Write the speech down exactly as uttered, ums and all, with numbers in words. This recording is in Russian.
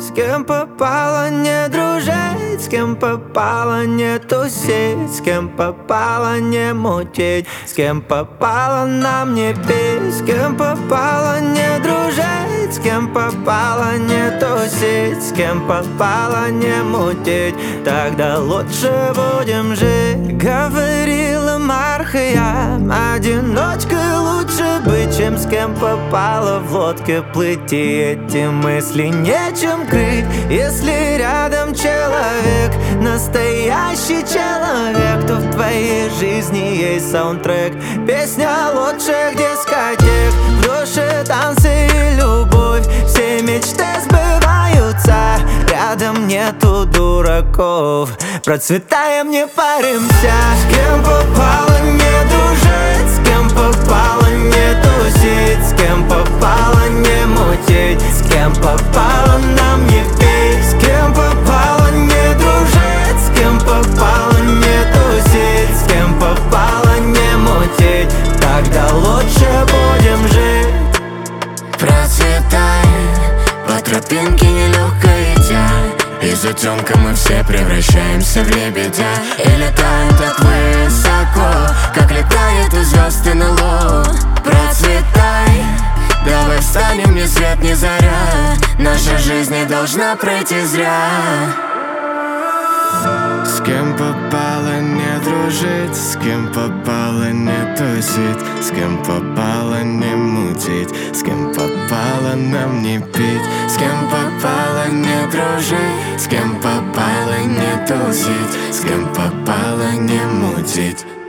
С кем попало не дружить, с кем попало не тусить, с кем попало не мутить, с кем попало нам не пить, с кем попало не дружить, с кем попало не тусить, с кем попало не мутить, тогда лучше будем жить. Говорила Мархия, одиночкой лучше быть, чем с кем попало в лодке плыть. И эти мысли нечем крыть, если рядом человек, настоящий человек, то в твоей жизни есть саундтрек, песня лучших дискотек, в душе танцы и любовь, все мечты сбываются, рядом нету дураков, процветаем, не паримся. С кем попало не дружить, с кем попало не тусить, с кем попало не мутить, с кем попало нам не пить, с кем попало не дружить, с кем попало не тусить, с кем попало не мутить, тогда лучше будем жить. Процветай, по тропинке нелегко идя, из утенка мы все превращаемся в лебедя и летаем так высоко, как летает у звезд эн эл о. Процветай, давай встанем, ни свет ни заря, наша жизнь не должна пройти зря. С кем попало не дружить, с кем попало не тусить, с кем попало не мутить, с кем попало нам не пить, с кем попало не дружить, с кем попало не тусить, с кем попало не мутить.